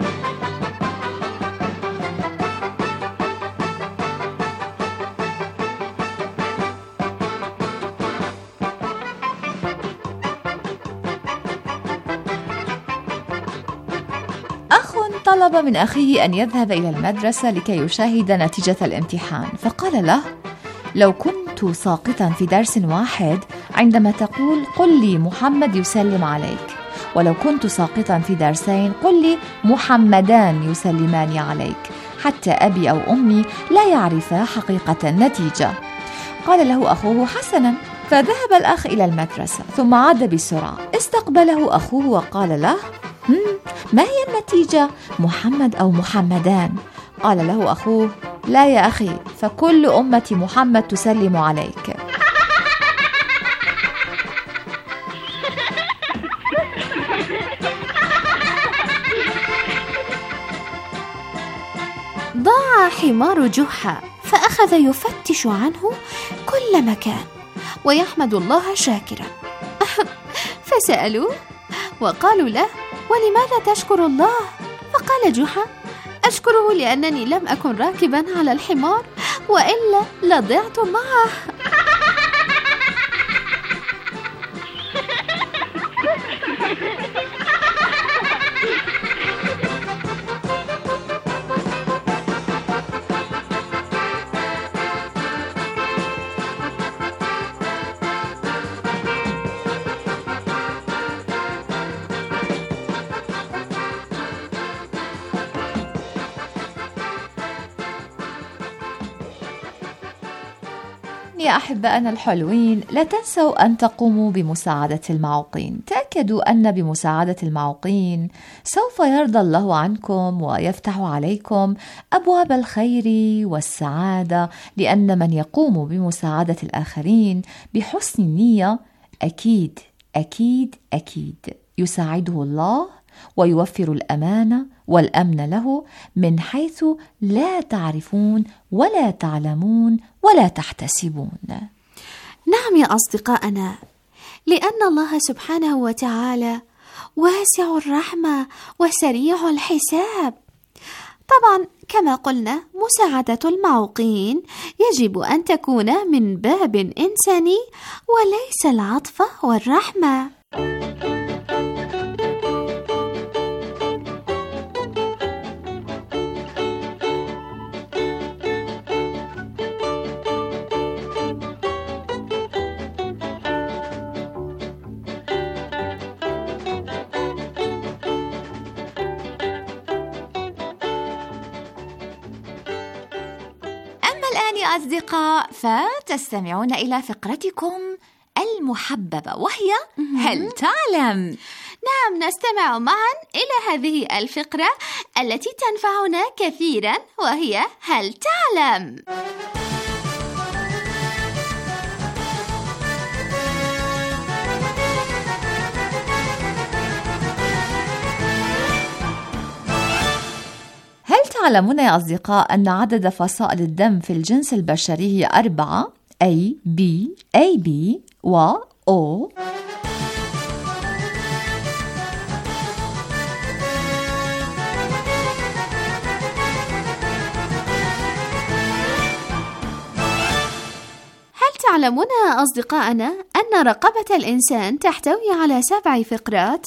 Speaker 6: طلب من أخيه أن يذهب إلى المدرسة لكي يشاهد نتيجة الامتحان، فقال له: لو كنت ساقطا في درس واحد عندما تقول قل لي محمد يسلم عليك، ولو كنت ساقطا في درسين قل لي محمدان يسلمان عليك، حتى أبي أو أمي لا يعرفا حقيقة النتيجة. قال له أخوه: حسنا. فذهب الأخ إلى المدرسة ثم عاد بسرعة، استقبله أخوه وقال له: ما هي النتيجة، محمد أو محمدان؟ قال له أخوه: لا يا أخي، فكل أمة محمد تسلم عليك.
Speaker 5: ضاع حمار جحا، فأخذ يفتش عنه كل مكان ويحمد الله شاكرا. فسألوه وقالوا له: ولماذا تشكر الله؟ فقال جحا: أشكره لأنني لم أكن راكبا على الحمار، وإلا لضعت معه.
Speaker 6: يا أحبائنا الحلوين، لا تنسوا أن تقوموا بمساعدة المعوقين. تأكدوا أن بمساعدة المعوقين سوف يرضى الله عنكم ويفتح عليكم أبواب الخير والسعادة، لأن من يقوم بمساعدة الآخرين بحسن النية أكيد أكيد أكيد يساعده الله ويوفر الأمانة والأمن له من حيث لا تعرفون ولا تعلمون ولا تحتسبون.
Speaker 5: نعم يا أصدقائنا، لأن الله سبحانه وتعالى واسع الرحمة وسريع الحساب. طبعا كما قلنا، مساعدة المعوقين يجب أن تكون من باب إنساني وليس العطف والرحمة.
Speaker 6: يا أصدقاء، فتستمعون إلى فقرتكم المحببة وهي هل تعلم؟
Speaker 5: نعم، نستمع معا إلى هذه الفقرة التي تنفعنا كثيرا وهي هل تعلم؟
Speaker 6: هل تعلمون يا أصدقاء أن عدد فصائل الدم في الجنس البشري هي أربعة؟ A, B, A B و O.
Speaker 5: هل تعلمون أصدقائنا أن رقبة الإنسان تحتوي على سبع فقرات؟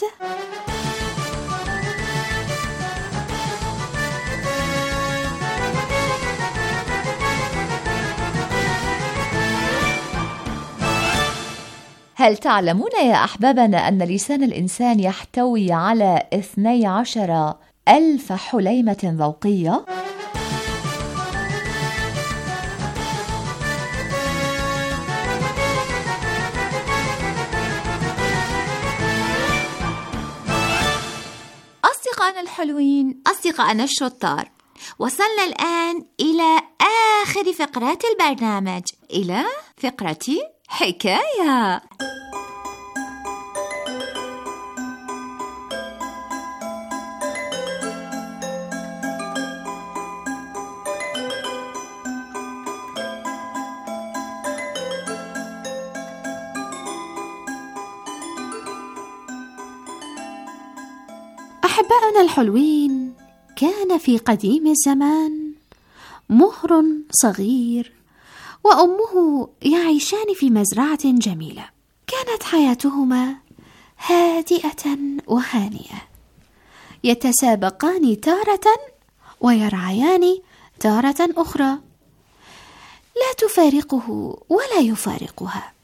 Speaker 6: هل تعلمون يا أحبابنا أن لسان الإنسان يحتوي على اثني عشر ألف حليمة ذوقية؟
Speaker 4: أصدقائنا الحلوين، أصدقائنا الشطار، وصلنا الآن إلى آخر فقرات البرنامج، إلى فقرة حكاية.
Speaker 5: أحبائنا الحلوين، كان في قديم الزمان مهر صغير وأمه يعيشان في مزرعة جميلة. كانت حياتهما هادئة وهانئة، يتسابقان تارة ويرعيان تارة أخرى، لا تفارقه ولا يفارقها.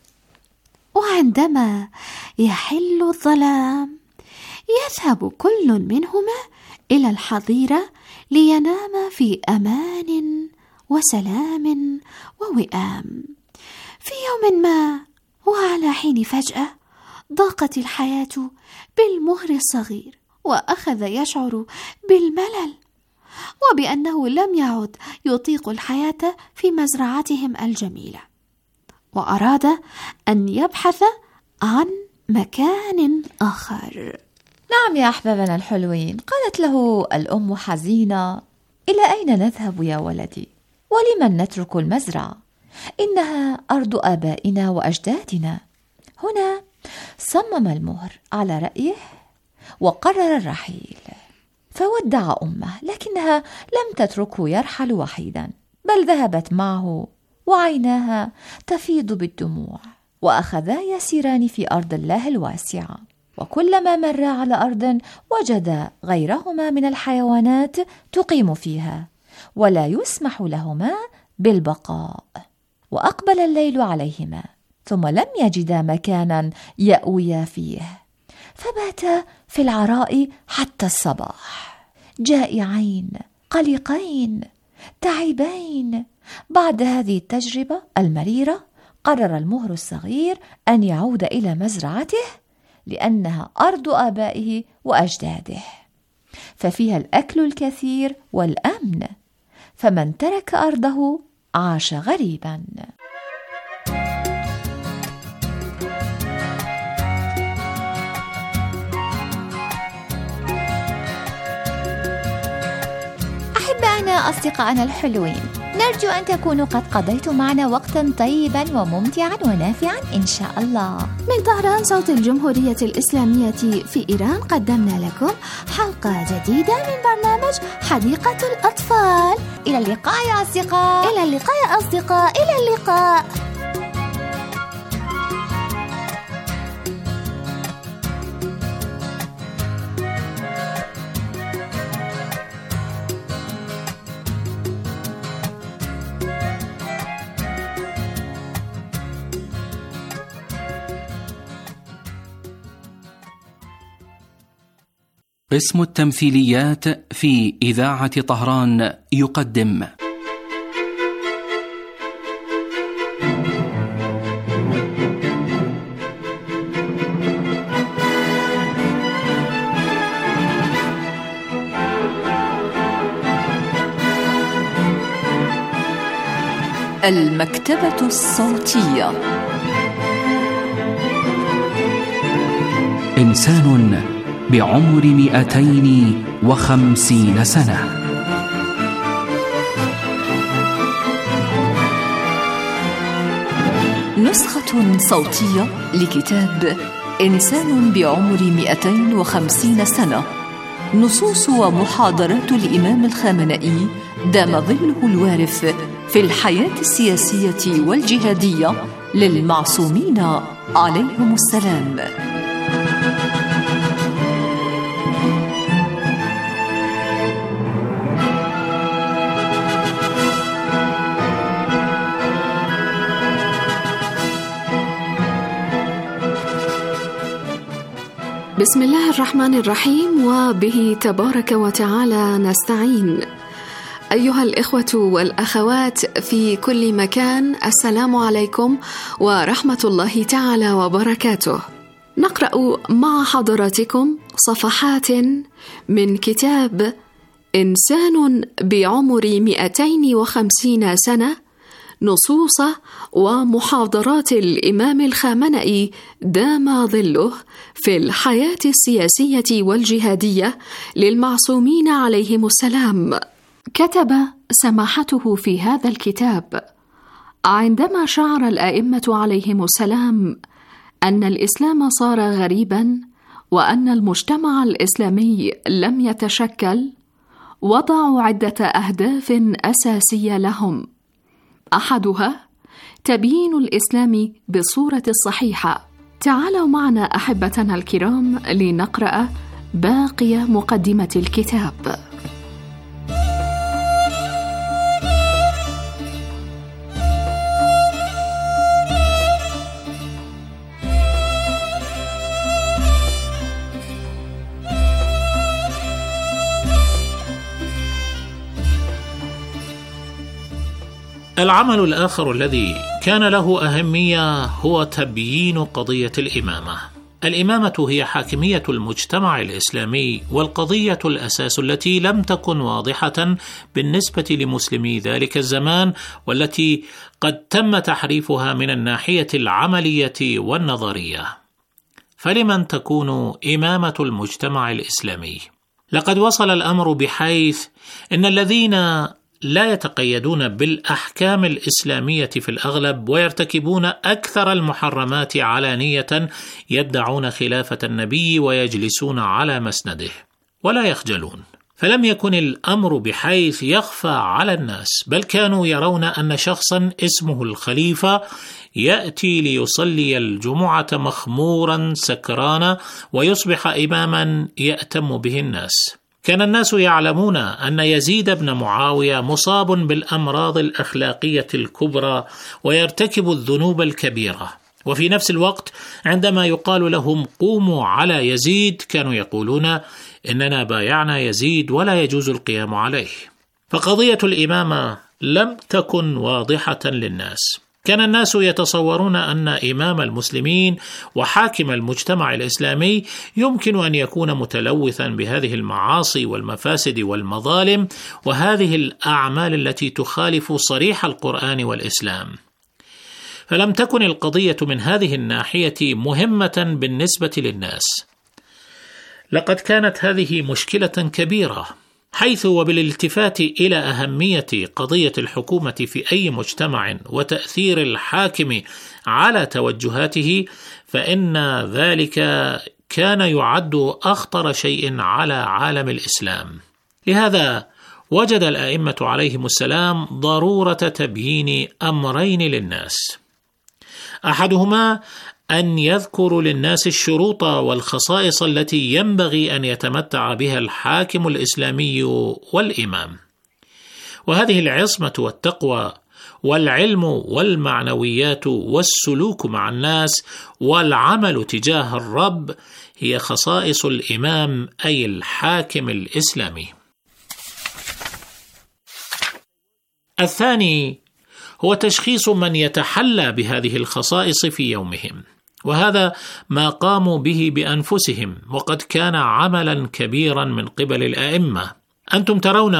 Speaker 5: وعندما يحل الظلام يذهب كل منهما إلى الحظيرة لينام في أمان وسلام ووئام. في يوم ما وعلى حين فجأة ضاقت الحياة بالمهر الصغير، وأخذ يشعر بالملل وبأنه لم يعد يطيق الحياة في مزرعتهم الجميلة، وأراد أن يبحث عن مكان آخر.
Speaker 6: نعم يا أحبابنا الحلوين، قالت له الأم حزينة: إلى أين نذهب يا ولدي؟ ولمن نترك المزرعة؟ إنها أرض آبائنا وأجدادنا. هنا صمم المهر على رأيه وقرر الرحيل، فودع أمه، لكنها لم تتركه يرحل وحيدا، بل ذهبت معه وعيناها تفيض بالدموع، وأخذا يسيران في أرض الله الواسعة. وكلما مر على أرض وجد غيرهما من الحيوانات تقيم فيها، ولا يسمح لهما بالبقاء. وأقبل الليل عليهما، ثم لم يجدا مكانا يأويا فيه، فباتا في العراء حتى الصباح، جائعين قلقين تعبين. بعد هذه التجربة المريرة قرر المهر الصغير أن يعود إلى مزرعته، لأنها أرض آبائه وأجداده، ففيها الأكل الكثير والأمن، فمن ترك أرضه عاش غريبا.
Speaker 4: أحبائنا أصدقائنا الحلوين، نرجو أن تكونوا قد قضيتم معنا وقتا طيبا وممتعا ونافعا إن شاء الله.
Speaker 5: من طهران صوت الجمهورية الإسلامية في إيران قدمنا لكم حلقة جديدة من برنامج حديقة الأطفال.
Speaker 4: إلى اللقاء يا أصدقاء.
Speaker 5: إلى اللقاء يا أصدقاء. إلى اللقاء.
Speaker 13: قسم التمثيليات في إذاعة طهران يقدم المكتبة الصوتية.
Speaker 14: إنسان بعمر مئتين وخمسين سنة.
Speaker 13: نسخة صوتية لكتاب إنسان بعمر مئتين وخمسين سنة، نصوص ومحاضرات الإمام الخامنئي دام ظله الوارف في الحياة السياسية والجهادية للمعصومين عليهم السلام.
Speaker 5: بسم الله الرحمن الرحيم، وبه تبارك وتعالى نستعين. أيها الإخوة والأخوات في كل مكان، السلام عليكم ورحمة الله تعالى وبركاته. نقرأ مع حضراتكم صفحات من كتاب إنسان بعمر مئتين وخمسين سنة، نصوص ومحاضرات الإمام الخامنئي دام ظله في الحياة السياسية والجهادية للمعصومين عليهم السلام. كتب سماحته في هذا الكتاب: عندما شعر الأئمة عليهم السلام أن الإسلام صار غريبا وأن المجتمع الإسلامي لم يتشكل، وضعوا عدة أهداف أساسية لهم. أحدها تبيين الإسلام بصورة الصحيحة. تعالوا معنا أحبتنا الكرام لنقرأ باقي مقدمة الكتاب.
Speaker 15: العمل الآخر الذي كان له أهمية هو تبيين قضية الإمامة. الإمامة هي حاكمية المجتمع الإسلامي، والقضية الأساس التي لم تكن واضحة بالنسبة لمسلمي ذلك الزمان، والتي قد تم تحريفها من الناحية العملية والنظرية. فلمن تكون إمامة المجتمع الإسلامي؟ لقد وصل الأمر بحيث أن الذين لا يتقيدون بالأحكام الإسلامية في الأغلب ويرتكبون أكثر المحرمات علانية يدعون خلافة النبي ويجلسون على مسنده ولا يخجلون. فلم يكن الأمر بحيث يخفى على الناس، بل كانوا يرون أن شخصا اسمه الخليفة يأتي ليصلي الجمعة مخمورا سكرانا ويصبح إماما يأتم به الناس. كان الناس يعلمون أن يزيد بن معاوية مصاب بالأمراض الأخلاقية الكبرى ويرتكب الذنوب الكبيرة، وفي نفس الوقت عندما يقال لهم قوموا على يزيد كانوا يقولون إننا بايعنا يزيد ولا يجوز القيام عليه. فقضية الإمامة لم تكن واضحة للناس. كان الناس يتصورون أن إمام المسلمين وحاكم المجتمع الإسلامي يمكن أن يكون متلوثا بهذه المعاصي والمفاسد والمظالم وهذه الأعمال التي تخالف صريح القرآن والإسلام. فلم تكن القضية من هذه الناحية مهمة بالنسبة للناس. لقد كانت هذه مشكلة كبيرة، حيث وبالالتفات إلى أهمية قضية الحكومة في أي مجتمع وتأثير الحاكم على توجهاته، فإن ذلك كان يعد أخطر شيء على عالم الإسلام. لهذا وجد الأئمة عليهم السلام ضرورة تبيين أمرين للناس. أحدهما أن يذكروا للناس الشروط والخصائص التي ينبغي أن يتمتع بها الحاكم الإسلامي والإمام، وهذه العصمة والتقوى والعلم والمعنويات والسلوك مع الناس والعمل تجاه الرب هي خصائص الإمام أي الحاكم الإسلامي. الثاني هو تشخيص من يتحلى بهذه الخصائص في يومهم، وهذا ما قاموا به بأنفسهم، وقد كان عملا كبيرا من قبل الأئمة. أنتم ترون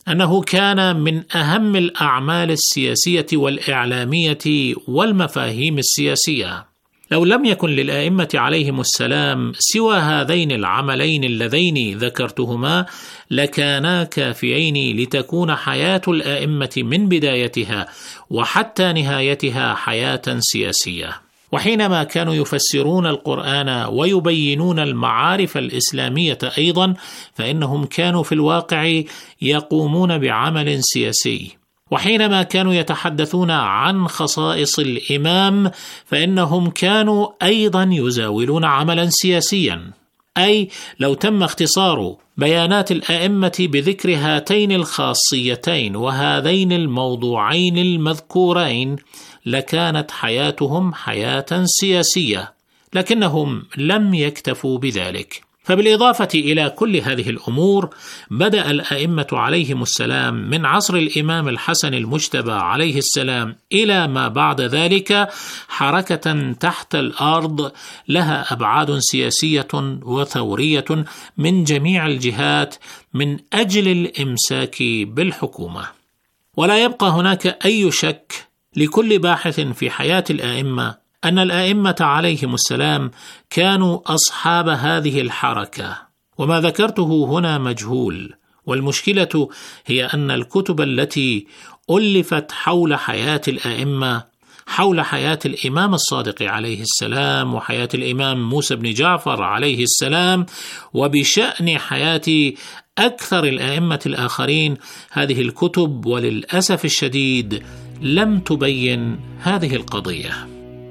Speaker 15: أنه كان من أهم الأعمال السياسية والإعلامية والمفاهيم السياسية. لو لم يكن للآئمة عليهم السلام سوى هذين العملين اللذين ذكرتهما لكانا كافيين لتكون حياة الآئمة من بدايتها وحتى نهايتها حياة سياسية. وحينما كانوا يفسرون القرآن ويبينون المعارف الإسلامية أيضا فإنهم كانوا في الواقع يقومون بعمل سياسي. وحينما كانوا يتحدثون عن خصائص الإمام فإنهم كانوا أيضا يزاولون عملا سياسيا. أي لو تم اختصار بيانات الآئمة بذكر هاتين الخاصيتين وهذين الموضوعين المذكورين لكانت حياتهم حياة سياسية، لكنهم لم يكتفوا بذلك. فبالإضافة إلى كل هذه الأمور بدأ الأئمة عليهم السلام من عصر الإمام الحسن المجتبى عليه السلام إلى ما بعد ذلك حركة تحت الأرض لها أبعاد سياسية وثورية من جميع الجهات من أجل الإمساك بالحكومة. ولا يبقى هناك أي شك لكل باحث في حياة الآئمة أن الآئمة عليهم السلام كانوا أصحاب هذه الحركة، وما ذكرته هنا مجهول. والمشكلة هي أن الكتب التي ألفت حول حياة الآئمة، حول حياة الإمام الصادق عليه السلام وحياة الإمام موسى بن جعفر عليه السلام وبشأن حياة أكثر الآئمة الآخرين، هذه الكتب وللأسف الشديد لم تبين هذه القضية.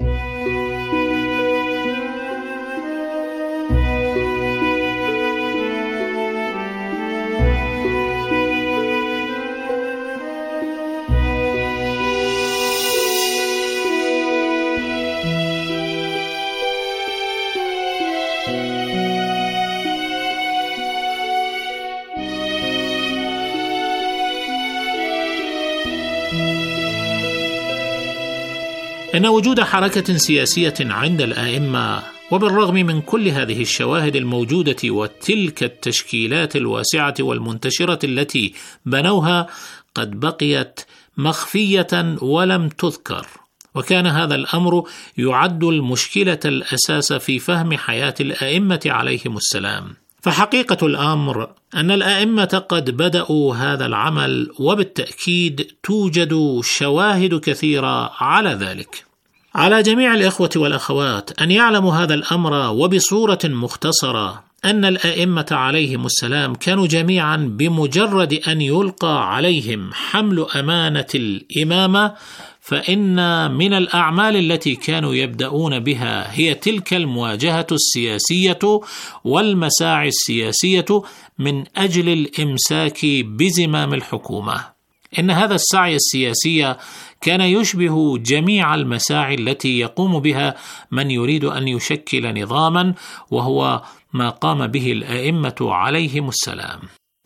Speaker 15: إن وجود حركة سياسية عند الآئمة وبالرغم من كل هذه الشواهد الموجودة وتلك التشكيلات الواسعة والمنتشرة التي بنوها قد بقيت مخفية ولم تذكر، وكان هذا الأمر يعد المشكلة الأساس في فهم حياة الآئمة عليهم السلام. فحقيقة الأمر أن الآئمة قد بدأوا هذا العمل، وبالتأكيد توجد شواهد كثيرة على ذلك. على جميع الإخوة والأخوات أن يعلموا هذا الأمر وبصورة مختصرة، أن الآئمة عليهم السلام كانوا جميعا بمجرد أن يلقى عليهم حمل أمانة الإمامة فإن من الأعمال التي كانوا يبدأون بها هي تلك المواجهة السياسية والمساعي السياسية من أجل الإمساك بزمام الحكومة. إن هذا السعي السياسي كان يشبه جميع المساعي التي يقوم بها من يريد أن يشكل نظاما، وهو ما قام به الآئمة عليهم السلام.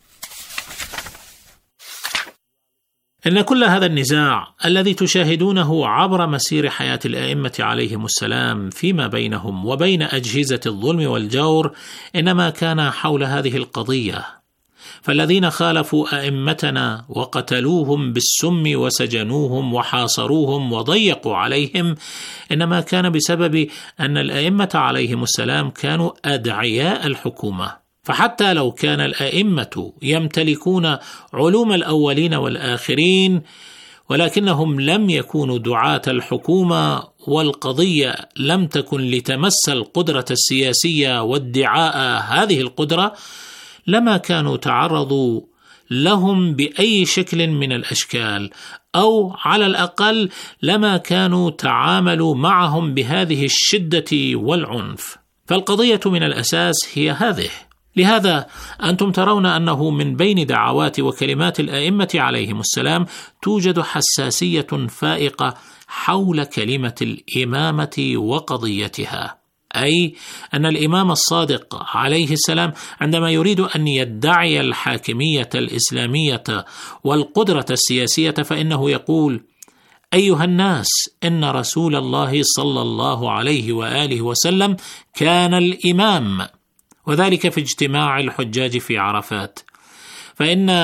Speaker 15: إن كل هذا النزاع الذي تشاهدونه عبر مسير حياة الآئمة عليهم السلام فيما بينهم وبين أجهزة الظلم والجور إنما كان حول هذه القضية. فالذين خالفوا أئمتنا وقتلوهم بالسم وسجنوهم وحاصروهم وضيقوا عليهم إنما كان بسبب أن الآئمة عليهم السلام كانوا أدعياء الحكومة. فحتى لو كان الآئمة يمتلكون علوم الأولين والآخرين ولكنهم لم يكونوا دعاة الحكومة، والقضية لم تكن لتمس القدرة السياسية وادعاء هذه القدرة، لما كانوا تعرضوا لهم بأي شكل من الأشكال، أو على الأقل لما كانوا تعاملوا معهم بهذه الشدة والعنف. فالقضية من الأساس هي هذه. لهذا أنتم ترون أنه من بين دعوات وكلمات الآئمة عليهم السلام توجد حساسية فائقة حول كلمة الإمامة وقضيتها، أي أن الإمام الصادق عليه السلام عندما يريد أن يدعي الحاكمية الإسلامية والقدرة السياسية فإنه يقول: أيها الناس، إن رسول الله صلى الله عليه وآله وسلم كان الإمام، وذلك في اجتماع الحجاج في عرفات. فإن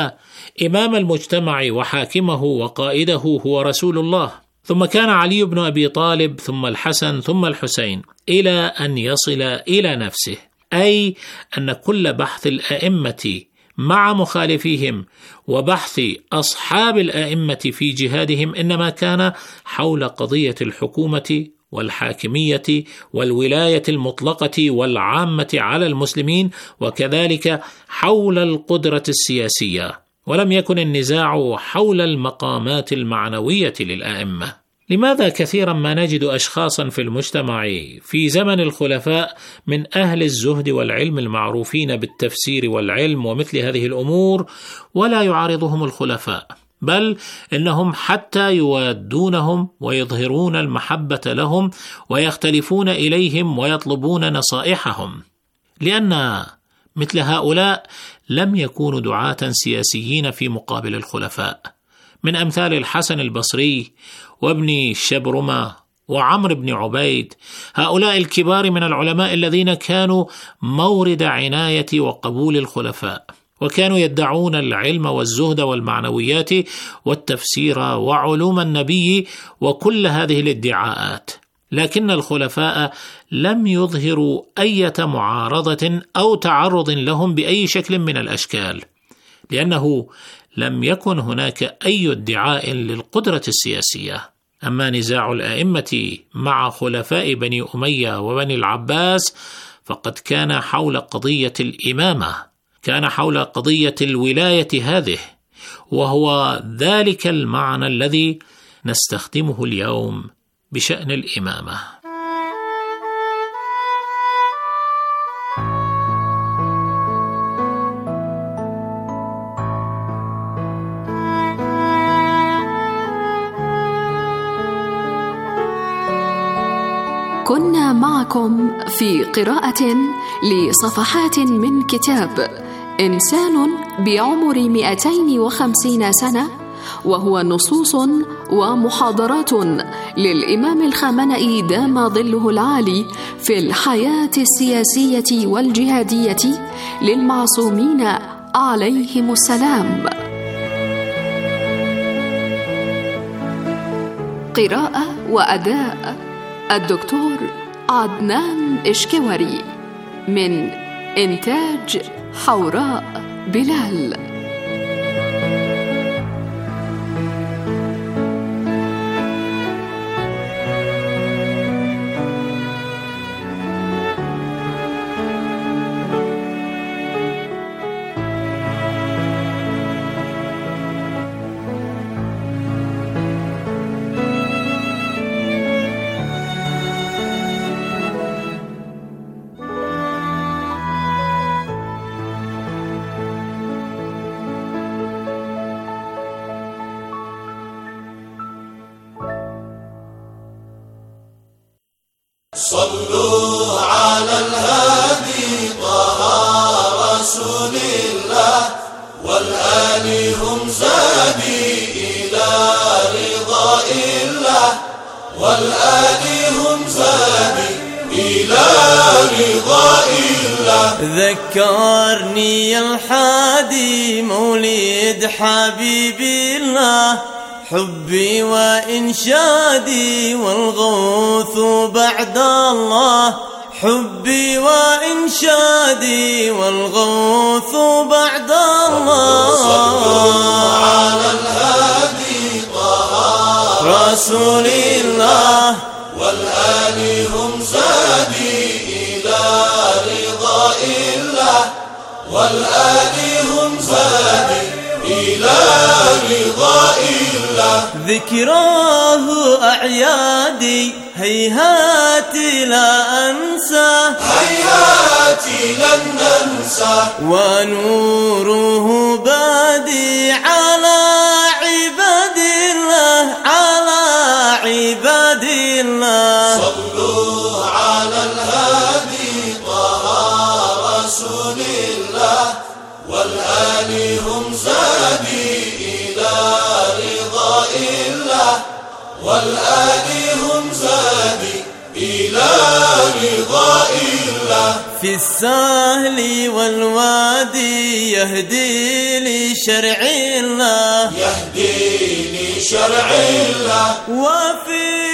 Speaker 15: إمام المجتمع وحاكمه وقائده هو رسول الله، ثم كان علي بن أبي طالب، ثم الحسن، ثم الحسين، إلى أن يصل إلى نفسه، أي أن كل بحث الأئمة مع مخالفيهم وبحث أصحاب الأئمة في جهادهم إنما كان حول قضية الحكومة والحاكمية والولاية المطلقة والعامة على المسلمين، وكذلك حول القدرة السياسية، ولم يكن النزاع حول المقامات المعنوية للأئمة. لماذا كثيرا ما نجد أشخاصا في المجتمع في زمن الخلفاء من أهل الزهد والعلم المعروفين بالتفسير والعلم ومثل هذه الأمور ولا يعارضهم الخلفاء، بل إنهم حتى يوادونهم ويظهرون المحبة لهم ويختلفون إليهم ويطلبون نصائحهم، لأن مثل هؤلاء لم يكونوا دعاة سياسيين في مقابل الخلفاء، من أمثال الحسن البصري وابن شبرمة وعمر بن عبيد، هؤلاء الكبار من العلماء الذين كانوا مورد عناية وقبول الخلفاء، وكانوا يدعون العلم والزهد والمعنويات والتفسير وعلوم النبي وكل هذه الادعاءات، لكن الخلفاء لم يظهروا أي معارضة أو تعرض لهم بأي شكل من الأشكال، لأنه لم يكن هناك أي ادعاء للقدرة السياسية. أما نزاع الأئمة مع خلفاء بني أمية وبني العباس فقد كان حول قضية الإمامة، كان حول قضية الولاية هذه، وهو ذلك المعنى الذي نستخدمه اليوم بشأن الإمامة.
Speaker 13: كنا معكم في قراءة لصفحات من كتاب إنسان بعمر مئتين وخمسين سنة، وهو نصوص ومحاضرات للإمام الخامنئي دام ظله العالي في الحياة السياسية والجهادية للمعصومين عليهم السلام. قراءة وأداء الدكتور عدنان إشكوري، من إنتاج حوراء بلال.
Speaker 16: صلوا على الهادي طه رسول الله، والآل هم زادي إلى رضاء الله، والآل هم زادي إلى رضاء الله.
Speaker 17: ذكرني الحادي مولد حبيب الله، حبي وإنشادي والغوث بعد الله، حبي وإنشادي والغوث بعد الله.
Speaker 16: صلوا على الهادي طه
Speaker 17: رسول الله،
Speaker 16: والآل هم زادي إلى رضاء الله، والآل هم زادي إلى رضاء الله.
Speaker 17: ذكراه أعيادي هيهات لا أنسى،
Speaker 16: هيهات لن ننسى،
Speaker 17: ونوره بادي على عباد الله، على عباد الله.
Speaker 16: صلوا على الهادي طه رسول الله، والآل هم زادي إلى رضاء الله، والآل هم زادي إلى رضاء الله.
Speaker 17: في السهل والوادي يهدي لشرع الله،
Speaker 16: يهدي لشرع الله.
Speaker 17: وفي